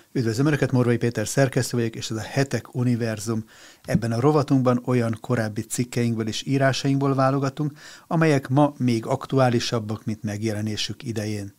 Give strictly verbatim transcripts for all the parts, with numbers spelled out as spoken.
Üdvözlöm Önöket, Morvai Péter szerkesztő vagyok, és ez a Hetek Univerzum. Ebben a rovatunkban olyan korábbi cikkeinkből és írásainkból válogatunk, amelyek ma még aktuálisabbak, mint megjelenésük idején.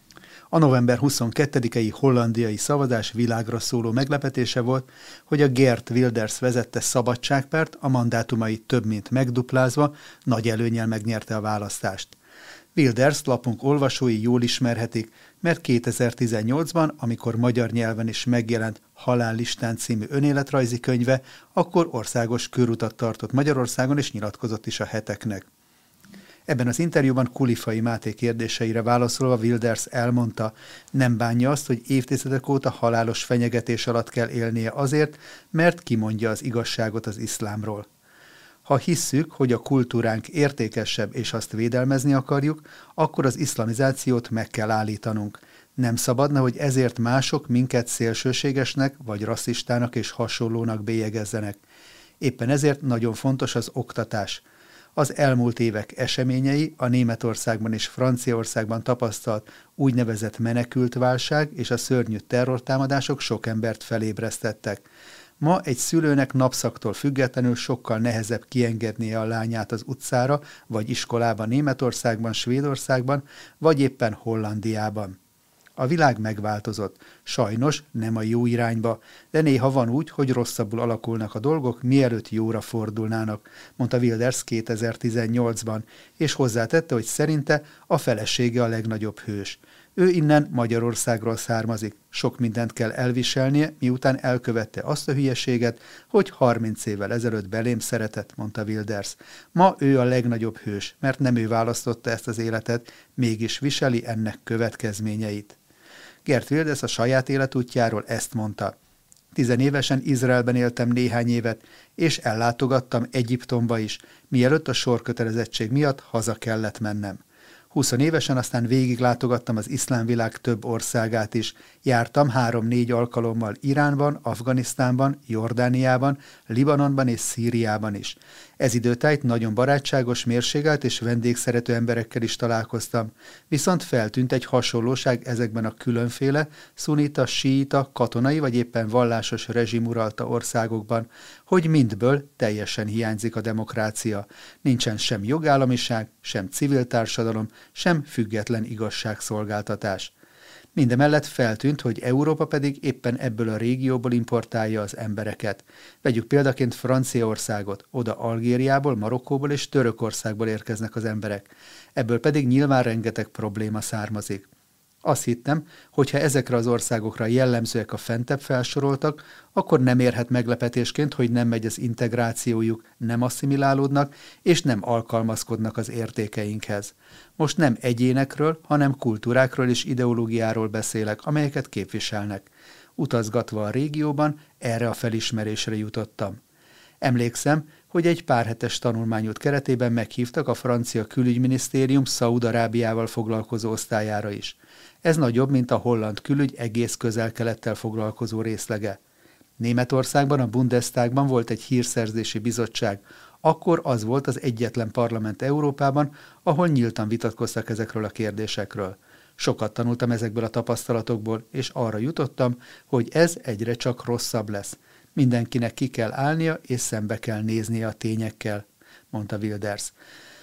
A november huszonkettedikei hollandiai szavazás világra szóló meglepetése volt, hogy a Geert Wilders vezette Szabadságpárt a mandátumait több mint megduplázva nagy előnnyel megnyerte a választást. Wilders lapunk olvasói jól ismerhetik, mert kétezer-tizennyolcban, amikor magyar nyelven is megjelent Halállistán című önéletrajzi könyve, akkor országos körutat tartott Magyarországon és nyilatkozott is a Heteknek. Ebben az interjúban Kulifai Máté kérdéseire válaszolva Wilders elmondta, nem bánja azt, hogy évtizedek óta halálos fenyegetés alatt kell élnie azért, mert kimondja az igazságot az iszlámról. Ha hisszük, hogy a kultúránk értékesebb és azt védelmezni akarjuk, akkor az iszlamizációt meg kell állítanunk. Nem szabadna, hogy ezért mások minket szélsőségesnek vagy rasszistának és hasonlónak bélyegezzenek. Éppen ezért nagyon fontos az oktatás. Az elmúlt évek eseményei, a Németországban és Franciaországban tapasztalt úgynevezett menekültválság és a szörnyű terrortámadások sok embert felébresztettek. Ma egy szülőnek napszaktól függetlenül sokkal nehezebb kiengednie a lányát az utcára vagy iskolába Németországban, Svédországban, vagy éppen Hollandiában. A világ megváltozott. Sajnos nem a jó irányba, de néha van úgy, hogy rosszabbul alakulnak a dolgok, mielőtt jóra fordulnának, mondta Wilders kétezer-tizennyolcban, és hozzátette, hogy szerinte a felesége a legnagyobb hős. Ő innen Magyarországról származik, sok mindent kell elviselnie, miután elkövette azt a hülyeséget, hogy harminc évvel ezelőtt belém szeretett, mondta Wilders. Ma ő a legnagyobb hős, mert nem ő választotta ezt az életet, mégis viseli ennek következményeit. Geert Wilders a saját életútjáról ezt mondta. Tizenévesen Izraelben éltem néhány évet, és ellátogattam Egyiptomba is, mielőtt a sorkötelezettség miatt haza kellett mennem. Huszonévesen aztán végiglátogattam az iszlám világ több országát is. Jártam három-négy alkalommal Iránban, Afganisztánban, Jordániában, Libanonban és Szíriában is. Ez időtájt nagyon barátságos, mérségelt és vendégszerető emberekkel is találkoztam. Viszont feltűnt egy hasonlóság ezekben a különféle szunita, síita, katonai vagy éppen vallásos rezsim uralta országokban, hogy mindből teljesen hiányzik a demokrácia. Nincsen sem jogállamiság, sem civil társadalom, sem független igazságszolgáltatás. Mindemellett feltűnt, hogy Európa pedig éppen ebből a régióból importálja az embereket. Vegyük példaként Franciaországot, oda Algériából, Marokkóból és Törökországból érkeznek az emberek. Ebből pedig nyilván rengeteg probléma származik. Azt hittem, hogy ha ezekre az országokra jellemzőek a fentebb felsoroltak, akkor nem érhet meglepetésként, hogy nem megy az integrációjuk, nem asszimilálódnak, és nem alkalmazkodnak az értékeinkhez. Most nem egyénekről, hanem kultúrákról és ideológiáról beszélek, amelyeket képviselnek. Utazgatva a régióban erre a felismerésre jutottam. Emlékszem, hogy egy pár hetes tanulmányút keretében meghívtak a francia külügyminisztérium Szaúd-Arábiával foglalkozó osztályára is. Ez nagyobb, mint a holland külügy egész közel-kelettel foglalkozó részlege. Németországban, a Bundestagban volt egy hírszerzési bizottság. Akkor az volt az egyetlen parlament Európában, ahol nyíltan vitatkoztak ezekről a kérdésekről. Sokat tanultam ezekből a tapasztalatokból, és arra jutottam, hogy ez egyre csak rosszabb lesz. Mindenkinek ki kell állnia, és szembe kell néznie a tényekkel, mondta Wilders.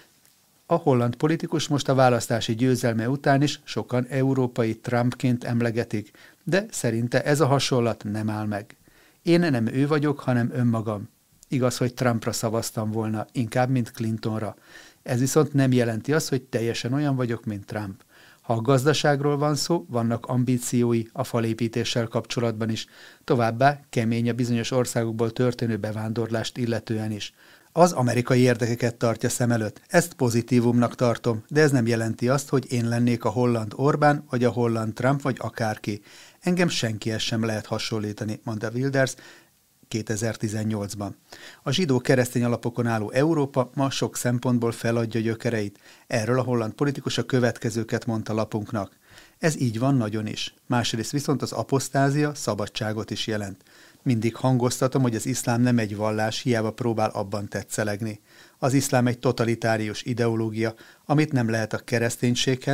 A holland politikus most a választási győzelme után is sokan európai Trumpként emlegetik, de szerinte ez a hasonlat nem áll meg. Én nem ő vagyok, hanem önmagam. Igaz, hogy Trumpra szavaztam volna, inkább, mint Clintonra. Ez viszont nem jelenti azt, hogy teljesen olyan vagyok, mint Trump. Ha a gazdaságról van szó, vannak ambíciói a falépítéssel kapcsolatban is, továbbá kemény a bizonyos országokból történő bevándorlást illetően is. Az amerikai érdekeket tartja szem előtt. Ezt pozitívumnak tartom, de ez nem jelenti azt, hogy én lennék a holland Orbán, vagy a holland Trump, vagy akárki. Engem senkihez sem lehet hasonlítani, mondta Wilders kétezer-tizennyolcban. A zsidó-keresztény alapokon álló Európa ma sok szempontból feladja gyökereit. Erről a holland politikus a következőket mondta lapunknak. Ez így van nagyon is. Másrészt viszont az apostázia szabadságot is jelent. Mindig hangoztatom, hogy az iszlám nem egy vallás, hiába próbál abban tetszelegni. Az iszlám egy totalitárius ideológia, amit nem lehet a kereszténységhez,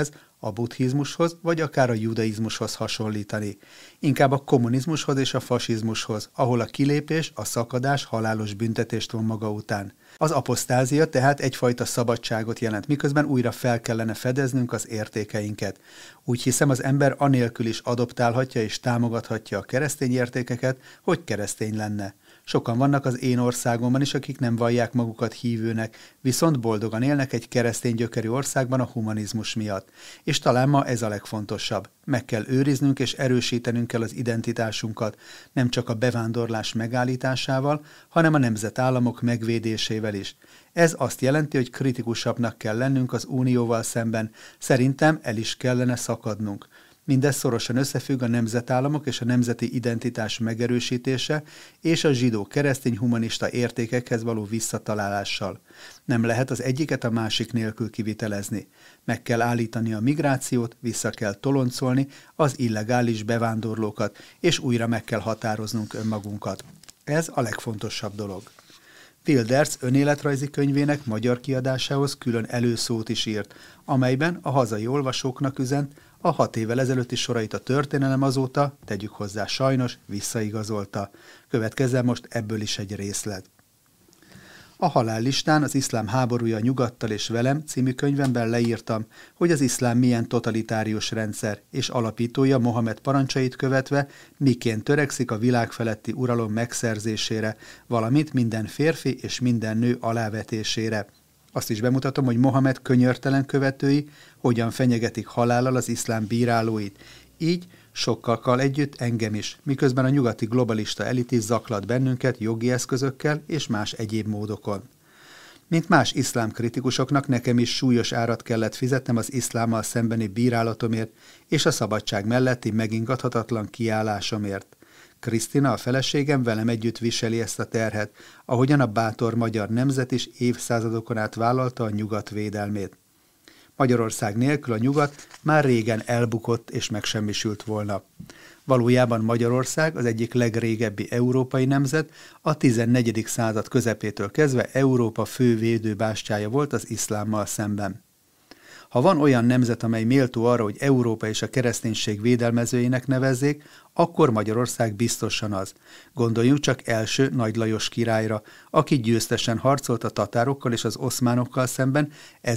a buddhizmushoz, vagy akár a judaizmushoz hasonlítani. Inkább a kommunizmushoz és a fasizmushoz, ahol a kilépés, a szakadás halálos büntetést von maga után. Az apostázia tehát egyfajta szabadságot jelent, miközben újra fel kellene fedeznünk az értékeinket. Úgy hiszem, az ember anélkül is adoptálhatja és támogathatja a keresztény értékeket, hogy keresztény lenne. Sokan vannak az én országomban is, akik nem vallják magukat hívőnek, viszont boldogan élnek egy keresztény gyökerű országban a humanizmus miatt. És talán ma ez a legfontosabb. Meg kell őriznünk és erősítenünk kell az identitásunkat, nem csak a bevándorlás megállításával, hanem a nemzetállamok megvédésével is. Ez azt jelenti, hogy kritikusabbnak kell lennünk az unióval szemben, szerintem el is kellene szakadnunk. Mindez szorosan összefügg a nemzetállamok és a nemzeti identitás megerősítése és a zsidó-keresztény humanista értékekhez való visszatalálással. Nem lehet az egyiket a másik nélkül kivitelezni. Meg kell állítani a migrációt, vissza kell toloncolni az illegális bevándorlókat, és újra meg kell határoznunk önmagunkat. Ez a legfontosabb dolog. Wilders önéletrajzi könyvének magyar kiadásához külön előszót is írt, amelyben a hazai olvasóknak üzent, a hat évvel ezelőtti sorait a történelem azóta, tegyük hozzá sajnos, visszaigazolta. Következzen most ebből is egy részlet. A halállistán az iszlám háborúja nyugattal és velem című könyvemben leírtam, hogy az iszlám milyen totalitárius rendszer, és alapítója Mohamed parancsait követve miként törekszik a világ feletti uralom megszerzésére, valamint minden férfi és minden nő alávetésére. Azt is bemutatom, hogy Mohamed könyörtelen követői hogyan fenyegetik halállal az iszlám bírálóit. Így sokkal együtt engem is, miközben a nyugati globalista elit is zaklat bennünket jogi eszközökkel és más egyéb módokon. Mint más iszlám kritikusoknak, nekem is súlyos árat kellett fizetnem az iszlámmal szembeni bírálatomért és a szabadság melletti megingathatatlan kiállásomért. Krisztina, a feleségem, velem együtt viseli ezt a terhet, ahogyan a bátor magyar nemzet is évszázadokon át vállalta a nyugat védelmét. Magyarország nélkül a nyugat már régen elbukott és megsemmisült volna. Valójában Magyarország az egyik legrégebbi európai nemzet, a tizennegyedik század közepétől kezdve Európa fő védőbástyája volt az iszlámmal szemben. Ha van olyan nemzet, amely méltó arra, hogy Európa és a kereszténység védelmezőjének nevezzék, akkor Magyarország biztosan az. Gondoljunk csak első Nagy Lajos királyra, aki győztesen harcolt a tatárokkal és az oszmánokkal szemben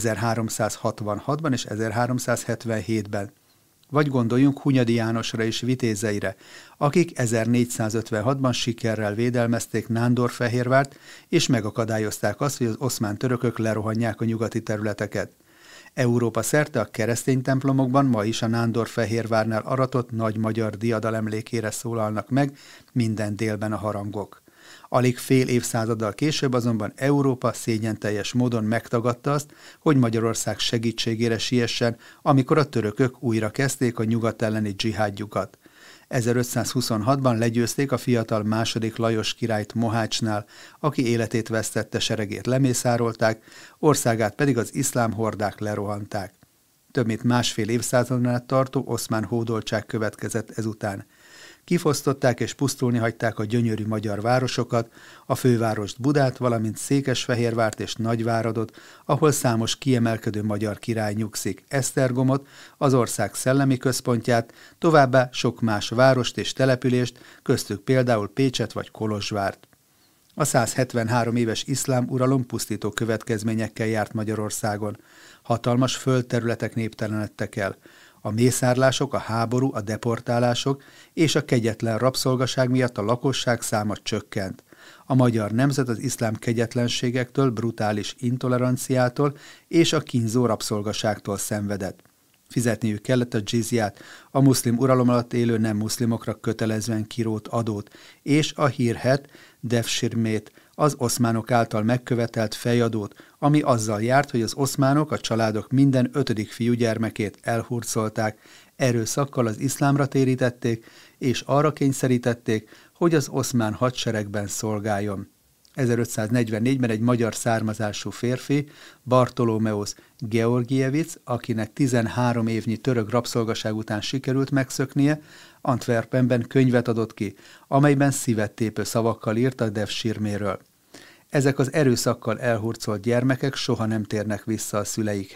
ezerháromszázhatvanhatban és ezerháromszázhetvenhétben. Vagy gondoljunk Hunyadi Jánosra és vitézeire, akik ezernégyszázötvenhatban sikerrel védelmezték Nándorfehérvárt, és megakadályozták azt, hogy az oszmán törökök lerohanják a nyugati területeket. Európa szerte a keresztény templomokban ma is a Nándorfehérvárnál aratott nagy magyar diadal emlékére szólalnak meg minden délben a harangok. Alig fél évszázaddal később azonban Európa szégyenteljes módon megtagadta azt, hogy Magyarország segítségére siessen, amikor a törökök újra kezdték a nyugat elleni dzsihádjukat. ezerötszázhuszonhatban legyőzték a fiatal második Lajos királyt Mohácsnál, aki életét vesztette, seregét lemészárolták, országát pedig az iszlám hordák lerohanták. Több mint másfél évszázadon át tartó oszmán hódoltság következett ezután. Kifosztották és pusztulni hagyták a gyönyörű magyar városokat, a fővárost Budát, valamint Székesfehérvárt és Nagyváradot, ahol számos kiemelkedő magyar király nyugszik, Esztergomot, az ország szellemi központját, továbbá sok más várost és települést, köztük például Pécset vagy Kolozsvárt. A százhetvenhárom éves iszlám uralom pusztító következményekkel járt Magyarországon. Hatalmas földterületek néptelenedtek el. A mészárlások, a háború, a deportálások és a kegyetlen rabszolgaság miatt a lakosság száma csökkent. A magyar nemzet az iszlám kegyetlenségektől, brutális intoleranciától és a kínzó rabszolgaságtól szenvedett. Fizetniük kellett a dzsizját, a muszlim uralom alatt élő nem muszlimokra kötelezően kirót adót, és a hírhedt devsirmét, az oszmánok által megkövetelt fejadót, ami azzal járt, hogy az oszmánok a családok minden ötödik fiúgyermekét elhurcolták, erőszakkal az iszlámra térítették, és arra kényszerítették, hogy az oszmán hadseregben szolgáljon. ezerötszáznegyvennégyben egy magyar származású férfi, Bartolomeusz Georgievic, akinek tizenhárom évnyi török rabszolgaság után sikerült megszöknie, Antwerpenben könyvet adott ki, amelyben szívettépő szavakkal írt a devsirméről. Ezek az erőszakkal elhurcolt gyermekek soha nem térnek vissza a szüleikhez.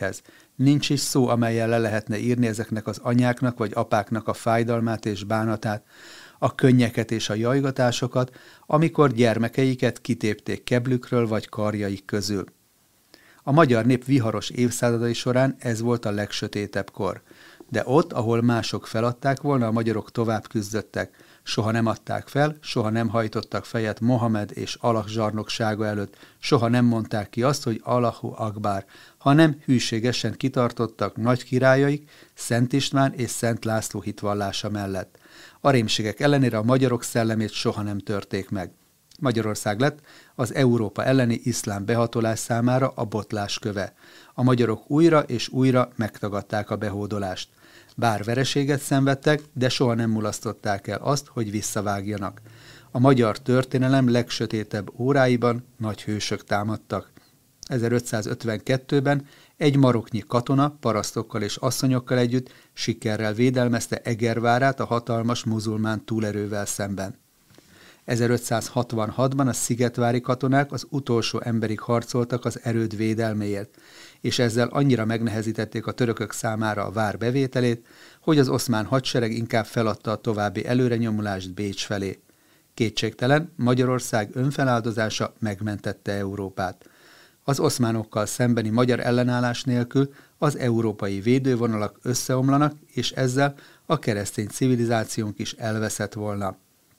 Nincs is szó, amellyel le lehetne írni ezeknek az anyáknak vagy apáknak a fájdalmát és bánatát, a könnyeket és a jajgatásokat, amikor gyermekeiket kitépték keblükről vagy karjaik közül. A magyar nép viharos évszázadai során ez volt a legsötétebb kor, de ott, ahol mások feladták volna, a magyarok tovább küzdöttek, soha nem adták fel, soha nem hajtottak fejet Mohamed és Allah zsarnoksága előtt, soha nem mondták ki azt, hogy Allahu Akbar, hanem hűségesen kitartottak nagy királyaik, Szent István és Szent László hitvallása mellett. A rémségek ellenére a magyarok szellemét soha nem törték meg. Magyarország lett az Európa elleni iszlám behatolás számára a botlás köve. A magyarok újra és újra megtagadták a behódolást. Bár vereséget szenvedtek, de soha nem mulasztották el azt, hogy visszavágjanak. A magyar történelem legsötétebb óráiban nagy hősök támadtak. ezerötszázötvenkettőben egy maroknyi katona parasztokkal és asszonyokkal együtt sikerrel védelmezte Egervárát a hatalmas muzulmán túlerővel szemben. ezerötszázhatvanhatban a szigetvári katonák az utolsó emberig harcoltak az erőd védelméért, és ezzel annyira megnehezítették a törökök számára a vár bevételét, hogy az oszmán hadsereg inkább feladta a további előrenyomulást Bécs felé. Kétségtelen, Magyarország önfeláldozása megmentette Európát. Az oszmánokkal szembeni magyar ellenállás nélkül az európai védővonalak összeomlanak, és ezzel a keresztény civilizációnk is elveszett volna.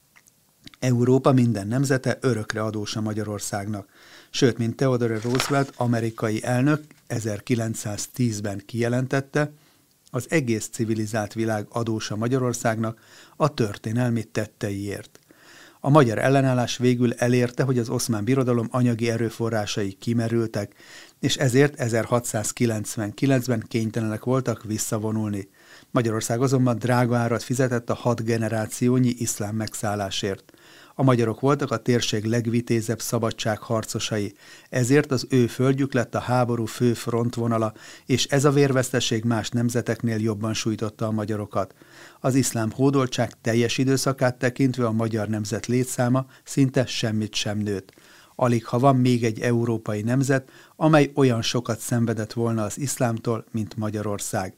Európa minden nemzete örökre adós a Magyarországnak. Sőt, mint Theodore Roosevelt amerikai elnök ezerkilencszáztízben kijelentette, az egész civilizált világ adós a Magyarországnak a történelmi tetteiért. A magyar ellenállás végül elérte, hogy az oszmán birodalom anyagi erőforrásai kimerültek, és ezért ezerhatszázkilencvenkilencben kénytelenek voltak visszavonulni. Magyarország azonban drága árat fizetett a hat generációnyi iszlám megszállásért. A magyarok voltak a térség legvitézebb szabadságharcosai, ezért az ő földjük lett a háború fő frontvonala, és ez a vérveszteség más nemzeteknél jobban sújtotta a magyarokat. Az iszlám hódoltság teljes időszakát tekintve a magyar nemzet létszáma szinte semmit sem nőtt. Alig ha van még egy európai nemzet, amely olyan sokat szenvedett volna az iszlámtól, mint Magyarország.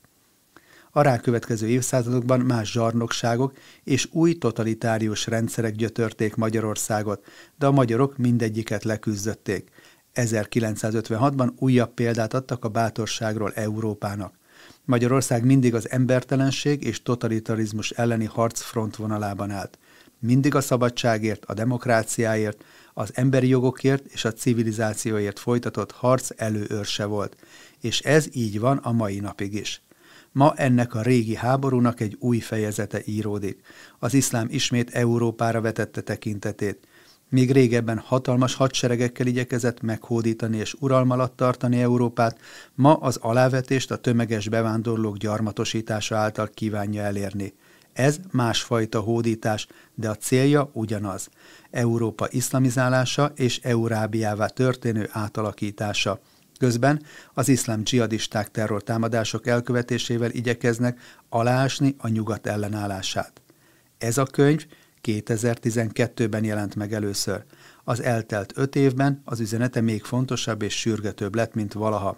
A rákövetkező évszázadokban más zsarnokságok és új totalitárius rendszerek gyötörték Magyarországot, de a magyarok mindegyiket leküzdötték. ezerkilencszázötvenhatban újabb példát adtak a bátorságról Európának. Magyarország mindig az embertelenség és totalitarizmus elleni harc frontvonalában állt. Mindig a szabadságért, a demokráciáért, az emberi jogokért és a civilizációért folytatott harc előőrse volt, és ez így van a mai napig is. Ma ennek a régi háborúnak egy új fejezete íródik. Az iszlám ismét Európára vetette tekintetét. Még régebben hatalmas hadseregekkel igyekezett meghódítani és uralma alatt tartani Európát, ma az alávetést a tömeges bevándorlók gyarmatosítása által kívánja elérni. Ez másfajta hódítás, de a célja ugyanaz. Európa iszlamizálása és Eurábiává történő átalakítása. Közben az iszlám dzsihadisták terrortámadások elkövetésével igyekeznek aláásni a nyugat ellenállását. Ez a könyv kétezer-tizenkettőben jelent meg először. Az eltelt öt évben az üzenete még fontosabb és sürgetőbb lett, mint valaha.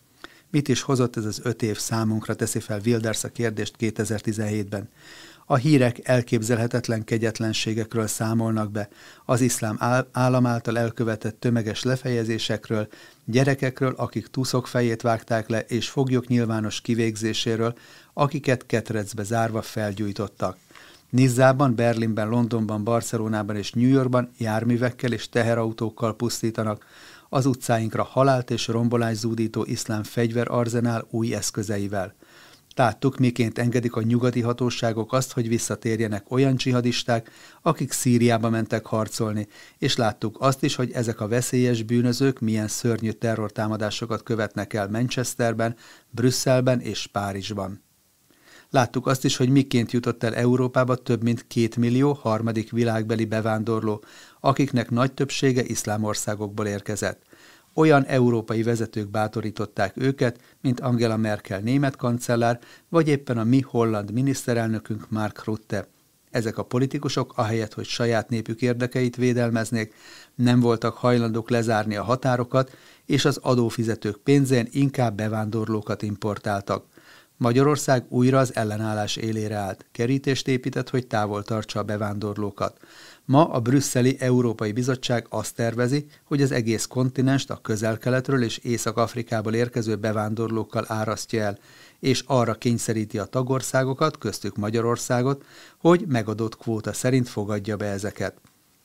Mit is hozott ez az öt év számunkra, teszi fel Wilders a kérdést kétezer-tizenhétben. A hírek elképzelhetetlen kegyetlenségekről számolnak be, az iszlám állam által elkövetett tömeges lefejezésekről, gyerekekről, akik tuszok fejét vágták le, és foglyok nyilvános kivégzéséről, akiket ketrecbe zárva felgyújtottak. Nizzában, Berlinben, Londonban, Barcelonában és New Yorkban járművekkel és teherautókkal pusztítanak, az utcáinkra halált és rombolást zúdító iszlám fegyverarzenál új eszközeivel. Láttuk, miként engedik a nyugati hatóságok azt, hogy visszatérjenek olyan dzsihadisták, akik Szíriába mentek harcolni, és láttuk azt is, hogy ezek a veszélyes bűnözők milyen szörnyű terrortámadásokat követnek el Manchesterben, Brüsszelben és Párizsban. Láttuk azt is, hogy miként jutott el Európába több mint két millió harmadik világbeli bevándorló, akiknek nagy többsége iszlám országokból érkezett. Olyan európai vezetők bátorították őket, mint Angela Merkel német kancellár, vagy éppen a mi holland miniszterelnökünk Mark Rutte. Ezek a politikusok, ahelyett, hogy saját népük érdekeit védelmeznék, nem voltak hajlandók lezárni a határokat, és az adófizetők pénzén inkább bevándorlókat importáltak. Magyarország újra az ellenállás élére állt, kerítést épített, hogy távol tartsa a bevándorlókat. Ma a brüsszeli Európai Bizottság azt tervezi, hogy az egész kontinenst a Közel-Keletről és Észak-Afrikából érkező bevándorlókkal árasztja el, és arra kényszeríti a tagországokat, köztük Magyarországot, hogy megadott kvóta szerint fogadja be ezeket.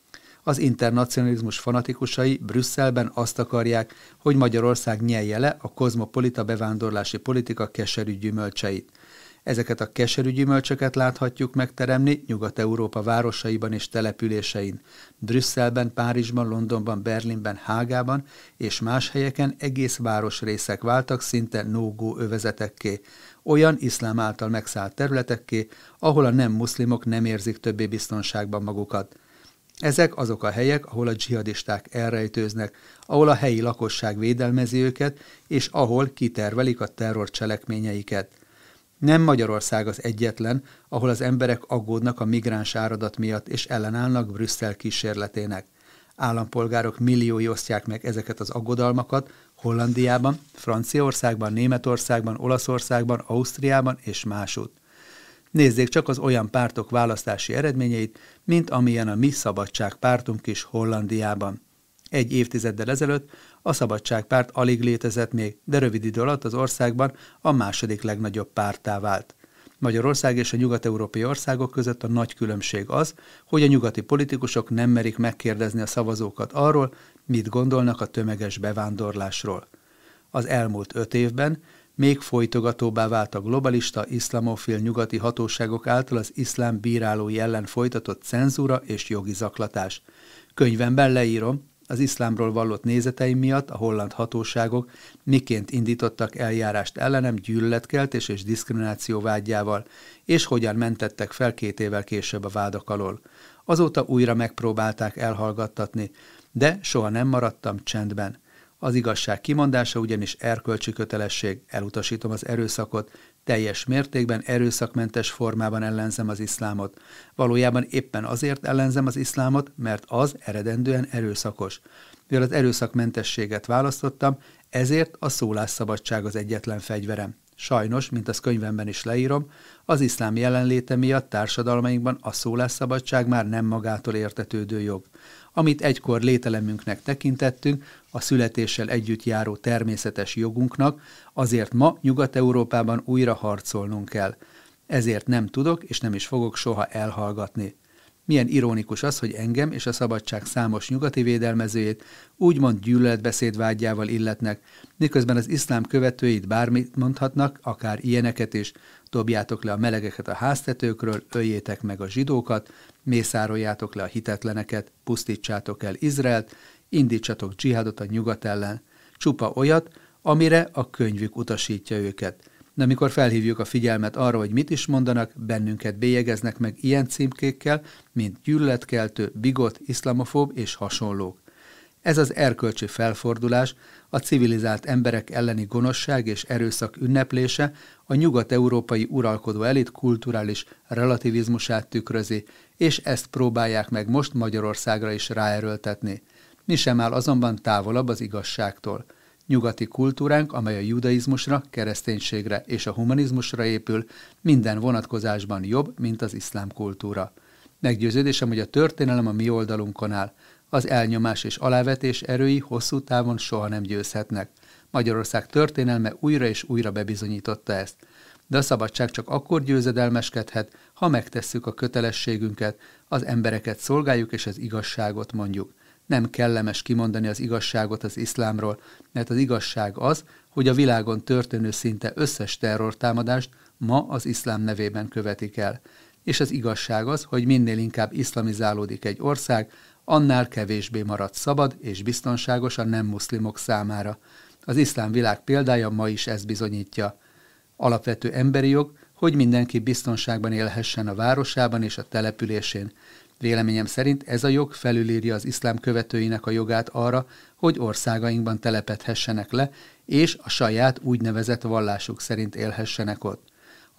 Az internacionalizmus fanatikusai Brüsszelben azt akarják, hogy Magyarország nyelje le a kozmopolita bevándorlási politika keserű gyümölcseit. Ezeket a keserű gyümölcsöket láthatjuk megteremni Nyugat-Európa városaiban és településein. Brüsszelben, Párizsban, Londonban, Berlinben, Hágában és más helyeken egész városrészek váltak szinte no-go övezetekké, olyan iszlám által megszállt területekké, ahol a nem muszlimok nem érzik többé biztonságban magukat. Ezek azok a helyek, ahol a dzsihadisták elrejtőznek, ahol a helyi lakosság védelmezi őket, és ahol kitervelik a terrorcselekményeiket. Nem Magyarország az egyetlen, ahol az emberek aggódnak a migráns áradat miatt, és ellenállnak Brüsszel kísérletének. Állampolgárok milliói osztják meg ezeket az aggodalmakat Hollandiában, Franciaországban, Németországban, Olaszországban, Ausztriában és másút. Nézzék csak az olyan pártok választási eredményeit, mint amilyen a mi Szabadságpártunk is Hollandiában. Egy évtizeddel ezelőtt a Szabadságpárt alig létezett még, de rövid idő alatt az országban a második legnagyobb párttá vált. Magyarország és a nyugat-európai országok között a nagy különbség az, hogy a nyugati politikusok nem merik megkérdezni a szavazókat arról, mit gondolnak a tömeges bevándorlásról. Az elmúlt öt évben még folytogatóbbá vált a globalista, iszlamofil nyugati hatóságok által az iszlám bírálói ellen folytatott cenzúra és jogi zaklatás. Könyvemben leírom, az iszlámról vallott nézeteim miatt a holland hatóságok miként indítottak eljárást ellenem gyűlöletkeltés és diszkrimináció vádjával, és hogyan mentettek fel két évvel később a vádak alól. Azóta újra megpróbálták elhallgattatni, de soha nem maradtam csendben. Az igazság kimondása ugyanis erkölcsi kötelesség, elutasítom az erőszakot, teljes mértékben erőszakmentes formában ellenzem az iszlámot. Valójában éppen azért ellenzem az iszlámot, mert az eredendően erőszakos. Mivel az erőszakmentességet választottam, ezért a szólásszabadság az egyetlen fegyverem. Sajnos, mint az könyvemben is leírom, az iszlám jelenléte miatt társadalmainkban a szólásszabadság már nem magától értetődő jog. Amit egykor lételemünknek tekintettünk, a születéssel együtt járó természetes jogunknak, azért ma Nyugat-Európában újra harcolnunk kell. Ezért nem tudok és nem is fogok soha elhallgatni. Milyen ironikus az, hogy engem és a szabadság számos nyugati védelmezőjét úgymond gyűlöletbeszéd vágyával illetnek, miközben az iszlám követőit bármit mondhatnak, akár ilyeneket is: dobjátok le a melegeket a háztetőkről, öljétek meg a zsidókat, mészároljátok le a hitetleneket, pusztítsátok el Izraelt, indítsatok dzsihádot a nyugat ellen. Csupa olyat, amire a könyvük utasítja őket. De amikor felhívjuk a figyelmet arra, hogy mit is mondanak, bennünket bélyegeznek meg ilyen címkékkel, mint gyűlöletkeltő, bigott, iszlamofób és hasonlók. Ez az erkölcsi felfordulás, a civilizált emberek elleni gonoszság és erőszak ünneplése a nyugat-európai uralkodó elit kulturális relativizmusát tükrözi, és ezt próbálják meg most Magyarországra is ráerőltetni. Mi sem áll azonban távolabb az igazságtól. Nyugati kultúránk, amely a judaizmusra, kereszténységre és a humanizmusra épül, minden vonatkozásban jobb, mint az iszlám kultúra. Meggyőződésem, hogy a történelem a mi oldalunkon áll. Az elnyomás és alávetés erői hosszú távon soha nem győzhetnek. Magyarország történelme újra és újra bebizonyította ezt. De a szabadság csak akkor győzedelmeskedhet, ha megtesszük a kötelességünket, az embereket szolgáljuk és az igazságot mondjuk. Nem kellemes kimondani az igazságot az iszlámról, mert az igazság az, hogy a világon történő szinte összes terrortámadást ma az iszlám nevében követik el. És az igazság az, hogy minél inkább iszlamizálódik egy ország, annál kevésbé marad szabad és biztonságos a nem muszlimok számára. Az iszlám világ példája ma is ezt bizonyítja. Alapvető emberi jog, hogy mindenki biztonságban élhessen a városában és a településén. Véleményem szerint ez a jog felülírja az iszlám követőinek a jogát arra, hogy országainkban telepedhessenek le, és a saját úgynevezett vallásuk szerint élhessenek ott.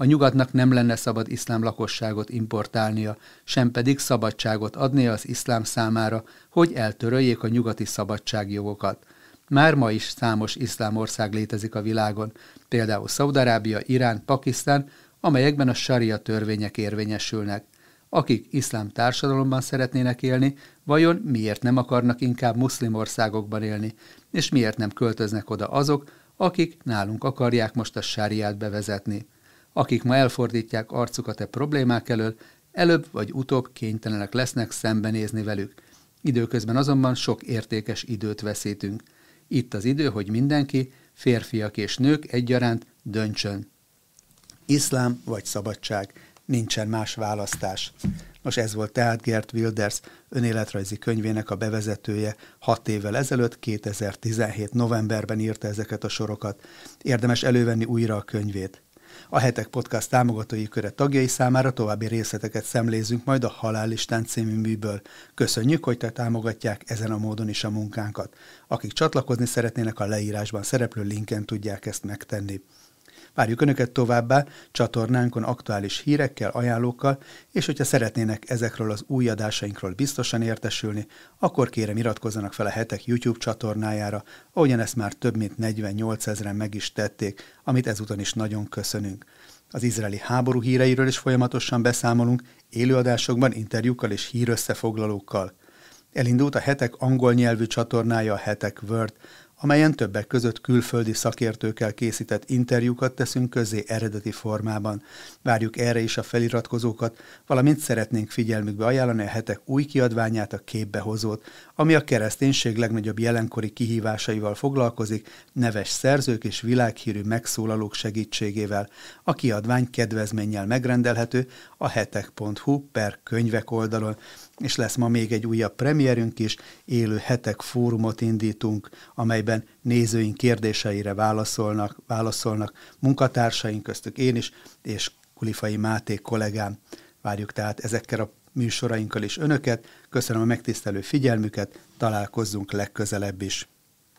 A nyugatnak nem lenne szabad iszlám lakosságot importálnia, sem pedig szabadságot adnia az iszlám számára, hogy eltöröljék a nyugati szabadságjogokat. Már ma is számos iszlám ország létezik a világon, például Szaúd-Arábia, Irán, Pakisztán, amelyekben a saria törvények érvényesülnek. Akik iszlám társadalomban szeretnének élni, vajon miért nem akarnak inkább muszlim országokban élni, és miért nem költöznek oda azok, akik nálunk akarják most a sáriát bevezetni. Akik ma elfordítják arcukat e problémák elől, előbb vagy utóbb kénytelenek lesznek szembenézni velük. Időközben azonban sok értékes időt veszítünk. Itt az idő, hogy mindenki, férfiak és nők egyaránt döntsön. Iszlám vagy szabadság, nincsen más választás. Most ez volt tehát Geert Wilders önéletrajzi könyvének a bevezetője. Hat évvel ezelőtt, kétezer-tizenhét novemberben írta ezeket a sorokat. Érdemes elővenni újra a könyvét. A Hetek Podcast támogatói köre tagjai számára további részleteket szemlézünk majd a Halállistán című műből. Köszönjük, hogy te támogatják ezen a módon is a munkánkat. Akik csatlakozni szeretnének, a leírásban szereplő linken tudják ezt megtenni. Várjuk Önöket továbbá csatornánkon aktuális hírekkel, ajánlókkal, és hogyha szeretnének ezekről az új adásainkról biztosan értesülni, akkor kérem iratkozzanak fel a Hetek YouTube csatornájára, ahogyan ezt már több mint negyvennyolcezren meg is tették, amit ezúton is nagyon köszönünk. Az izraeli háború híreiről is folyamatosan beszámolunk, élőadásokban, interjúkkal és hírösszefoglalókkal. Elindult a Hetek angol nyelvű csatornája, a Hetek Word, amelyen többek között külföldi szakértőkkel készített interjúkat teszünk közzé eredeti formában. Várjuk erre is a feliratkozókat, valamint szeretnénk figyelmükbe ajánlani a Hetek új kiadványát, a Képbehozót, ami a kereszténység legnagyobb jelenkori kihívásaival foglalkozik, neves szerzők és világhírű megszólalók segítségével. A kiadvány kedvezménnyel megrendelhető a hetek pont hu per könyvek oldalon. És lesz ma még egy újabb premierünk is, élő Hetek fórumot indítunk, amelyben nézőink kérdéseire válaszolnak, válaszolnak munkatársaink, köztük én is, és Kulifai Máté kollégám. Várjuk tehát ezekkel a műsorainkkal is Önöket, köszönöm a megtisztelő figyelmüket, találkozzunk legközelebb is.